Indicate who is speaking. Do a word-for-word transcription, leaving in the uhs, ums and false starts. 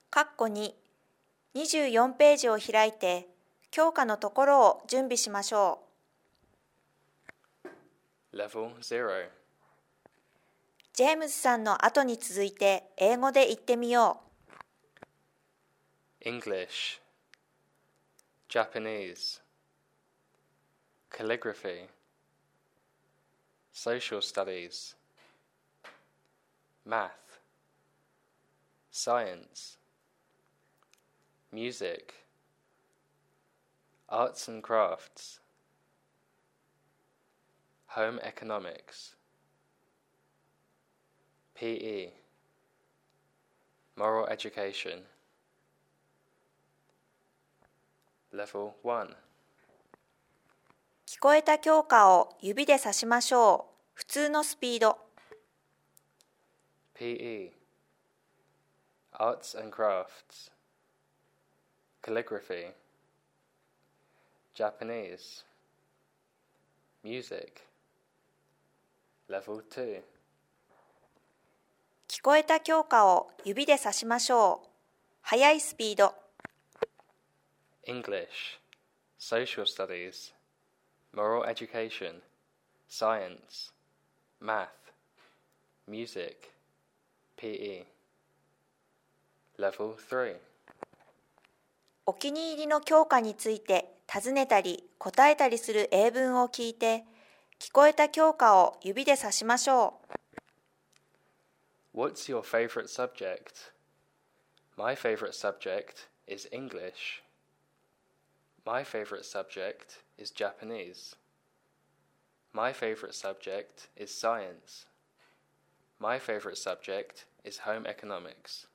Speaker 1: 括弧に、にじゅうよんページを開いて、教科のところを準備しましょ
Speaker 2: う。Level zero。
Speaker 1: ジェームズさんの後に続いて英語で言ってみよ
Speaker 2: う。English、Japanese、Calligraphy、Social Studies、Math、Science、Music、Arts and Crafts、Home Economics、P E、Moral Education。Level one。
Speaker 1: 聞こえた教科を指で指しましょう。普通のスピード。
Speaker 2: P E、Arts and Crafts、Calligraphy、Japanese、Music。Level two。
Speaker 1: 聞こえた教科を指で指しましょう。速いスピード。
Speaker 2: English、Social Studies、Moral Education、Science、Math、Music、P E。Level three。
Speaker 1: お気に入りの教科について尋ねたり答えたりする英文を聞いて、聞こえた教科を指で指しましょ
Speaker 2: う。What's your favorite subject? My favorite subject is English. My favorite subject is Japanese. My favorite subject is science. My favorite subject is home economics.